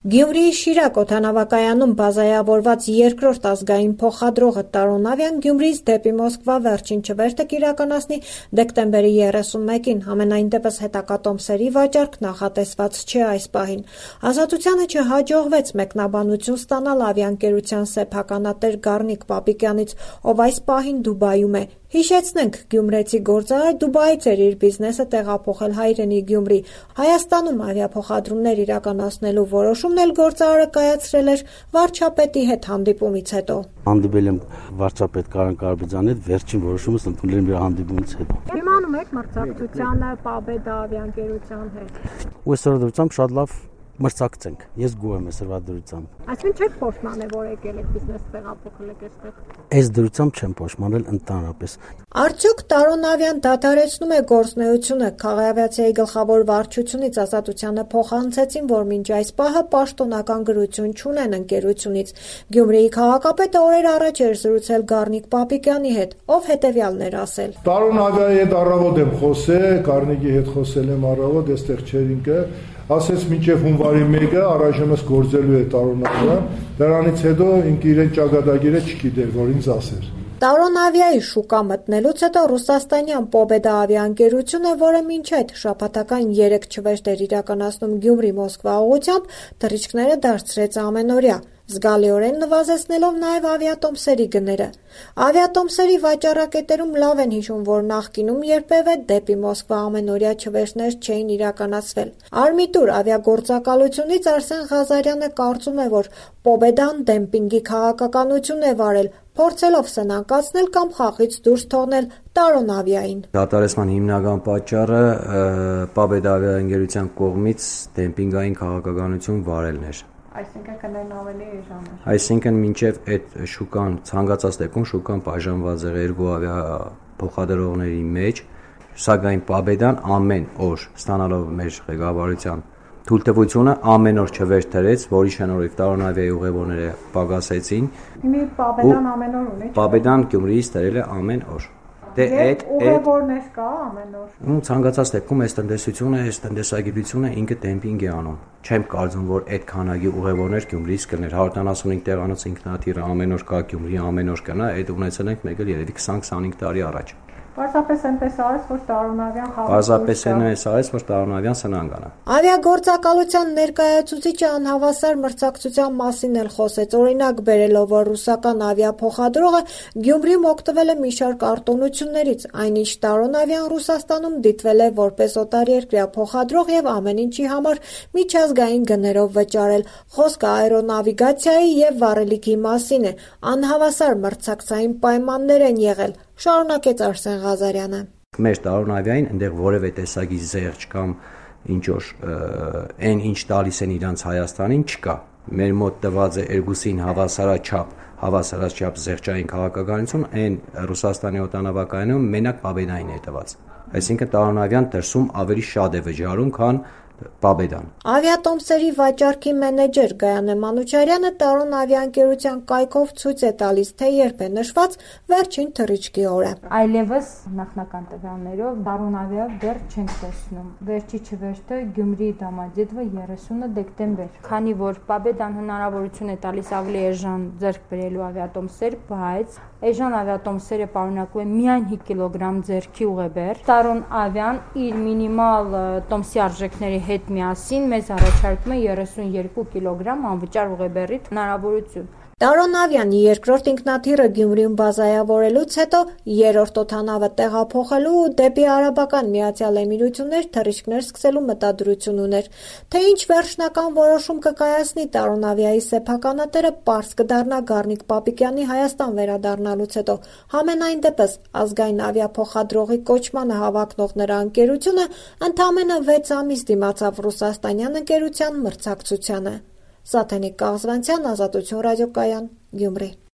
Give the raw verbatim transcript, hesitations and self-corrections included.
Գյումրիի Շիրակ օդանավակայանում բազայավորված երկրորդ ազգային փոխադրողը Տարոն ավիան Գյումրիից դեպի Մոսկվա վերջին չվերթը կիրականացնի դեկտեմբերի երեսունմեկին, համենայն դեպս հետագա տոմսերի վաճառք նախատեսված չէ այս պահին։ Ազատությանը չհաջողվեց մեկնաբանություն ստանալ ավիաընկերության սեփականատեր Գառնիկ Պապիկյանից, ով այս պահին Դուբայում է։ Հիշեցնենք, գյումրեցի գործարարը Դուբայից էր իր բիզնեսը տեղափոխել հայրենի Գյումրի։ Հայաստանում ավիափոխադրումներ իրականացնելու որոշումն էլ գործարարը կայացրել էր վարչապետի հետ հանդիպումից հետո։ Հանդիպել եմ վարչապետ Կարեն Կարապետյանի հետ, վերջին որոշումս ընդունել եմ իր հանդիպումից հետո։ Իմանում եք մրցակցությանը Պաբեդա ավիաընկերության հետ։ Ու այսօր դրությամբ շատ լավ մրցակցենք։ Ես գոհ եմ այսօրվա դրությամբ։ Այսինքն չեք փոշմանել, որ եկել եք բիզնես տեղափոխել եք այստեղ։ Այս դրությամբ չեմ փոշմանել ընդհանրապես։ Արդյոք Տարոն ավիան դադարեցնում է գործունեությունը։ Քաղաքավիացիայի գլխավոր վարչությունից Ազատությանը փոխանցեցին, որ մինչ այս պահը պաշտոնական գրություն չունեն ընկերությունից։ Գյումրիի քաղաքապետը օրեր առաջ էր զրուցել Գառնիկ Պապիկյանի հետ, ով հետևյալն էր ասել։ Տարոն ավիայի հետ առավոտ եմ խոսել, Գառնիկի հետ խոսել եմ առավոտ, այստեղ չէր ինքը։ Ասեց մինչև հունվարի մեկը առայժմս գործելու է Տարոն ավիան, դրանից հետո ինքը իրեն ճակատագիրը չգիտեր, որ ինձ ասեր։ Տարոն ավիայի շուկա մտնելուց հետո ռուսաստանյան Պոբեդա ավիաընկերությունը, որը մինչ այդ շաբաթական երեք չվերթ էր իրականացնում Գյումրի-Մոսկվա ուղղությամբ, թռիչքները դարձրեց ամենօրյա, զգալիորեն նվազեցնելով նաև ավիատոմսերի գները։ Ավիատոմսերի վաճառակետերում լավ են հիշում, որ նախկինում երբևէ դեպի Մոսկվա ամենօրյա չվերթներ չէին իրականացվել։ Արմիտուր ավիագործակալությունից Արսեն Ղազարյանը կարծում է, որ Պոբեդան դեմպինգի քաղաքականություն է վարել, փորձելով սնանկացնել կամ խաղից դուրս թողնել Տարոն ավիային։ Դադարեցման հիմնական պատճառը Պաբեդա ավիաընկերության կողմից դեմպինգային քաղաքականություն վարելն էր։ Այսինքն կներն ավելի էժան։ Այսինքն մինչև այդ շուկան ցանկացած դեպքում շուկան բաժանված էր երկու ավիափոխադրողների մեջ, սակայն Պաբեդան ամեն օր ստանալով մեր ղեկավարության թույլտվությունը ամեն օր չվերթրեց, որի շնորհիվ Տարոն ավիայի ուղևորները պակասեցին։ Հիմա Պաբեդան ամեն օր ունի։ Պաբեդան Գյումրիից տերել է ամեն օր։ Դե այդ ուղևորներ կա ամեն օր։ Ու ցանկացած դեպքում այս տնտեսությունը, այս տնտեսագիտությունը ինքը դեմպինգ է անում։ Չեմ կարծում, որ այդ քանակի ուղևորներ Գյումրիից կներ։ one seventy-five տեղանոց ինքնաթիռը ամեն օր կա Գյումրի, ամեն օր կնա, այդ ունեցել ենք մեկ էլ երևի twenty twenty-five տարի առաջ։ Պարզապես այնպես արեց, որ Տարոն ավիան խաղաց։ Պարզապես այնպես արեց, որ Տարոն ավիան սնանկ անա։ Ավիագործակալության ներկայացուցիչը անհավասար մրցակցության մասին էլ խոսեց, օրինակ բերելով, որ ռուսական ավիափոխադրողը Գյումրիում օգտվել է մի շարք արտոնություններից, այնինչ Տարոն ավիան Ռուսաստանում դիտվել է որպես օտարերկրյա փոխադրող եւ ամեն ինչի համար միջազգային գներով վճարել։ Խոսքը աերոնավիգացիայի եւ վառելիքի մասին է։ Անհավասար մրցակցային պայմաններ են եղել, շարունակեց Արսեն Ղազարյանը։ Մեր Տարոն ավիային այնտեղ որևէ տեսակի զերծ կամ ինչ որ այն ինչ տալիս են իրանց Հայաստանին չկա։ Մեր մոտ տված է երկուսին հավասարաչափ, հավասարաչափ զերծային քաղաքականություն, այն Ռուսաստանի օդանավակայանում մենակ Պաբեդային է տված։ Այսինքն Տարոն ավիան դրսում ավելի շատ է վճարում, քան Պաբեդան։ Ավիատոմսերի վաճառքի մենեջեր Գայանե Մանուչարյանը Տարոն ավիաընկերության կայքով ցույց է տալիս, թե երբ է նշված վերջին թռիչքի օրը։ Այլևս նախնական տվյալներով Տարոն ավիա դեռ չենք տեսնում։ Վերջի չվերթը Գյումրի Դամադեդվը thirty դեկտեմբեր։ Քանի որ Պաբեդան հնարավորություն է տալիս ավելի էժան ձեռք բերելու ավիատոմսեր, բայց էժան ավիատոմսերը պարունակում են միայն five կիլոգրամ ձեռքի ուղեբեռ։ Տարոն ավիան իր մինիմալ տոմսի արժեքների հետ միասին մեզ առաջարկում է thirty-two կիլոգրամ անվճար ուղեբեռի հնարավորություն։ Տարոն ավիանի երկրորդ ինքնաթիռը Գյումրիում բազայավորելուց հետո երրորդ օդանավը տեղափոխելու ու դեպի Արաբական Միացյալ Էմիրություններ թռիչքներ սկսելու մտադրություն ուներ։ Թե ինչ վերջնական որոշում կկայացնի Տարոն ավիայի սեփականատերը, պարզ կդառնա Գառնիկ Պապիկյանի Հայաստան վերադառնալուց հետո։ Համենայն դեպս ազգային ավիափոխադրողի կոչմանը հավակնող նրա ընկերությունը ընդամենը վեց ամիս դիմացավ ռուսաստանյան ընկերության մրցակցությանը։ Սաթենիկ Կաղզվանցյան, Ազատություն ռադիոկայան, Գյումրի։